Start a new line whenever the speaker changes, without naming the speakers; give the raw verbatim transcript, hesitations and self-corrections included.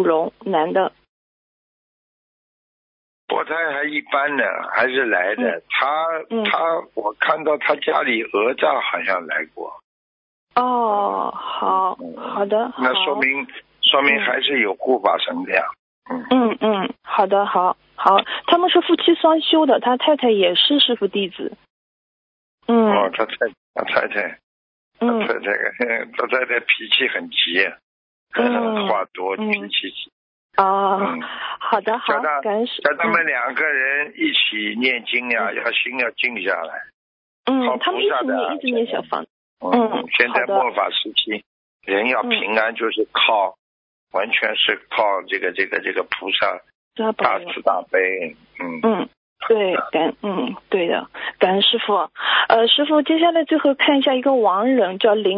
属龙，男的。
佛台还一般呢，还是来的。
嗯、
他、
嗯、
他，我看到他家里哪吒好像来过。
哦，好，
嗯、
好的，
那说明说明还是有护法神的呀。
嗯嗯嗯，好的，好，好，他们是夫妻双修的，他太太也是师父弟子。嗯。
哦，他太他太太，
嗯，
他太太，他太太脾气很急，
嗯，
话多，
嗯、
脾气急。
哦，
嗯，
好的，好，感恩师。
叫他们两个人一起念经呀，嗯、要心要静下来。
嗯，他们一起念，一直念小房子。
嗯，现在末法时期，人要平安，就是靠，嗯、完全是靠这个这个这个菩萨大慈大悲。嗯
嗯，对，感嗯对的，感恩师父。呃，师父，接下来最后看一下一个亡人叫林。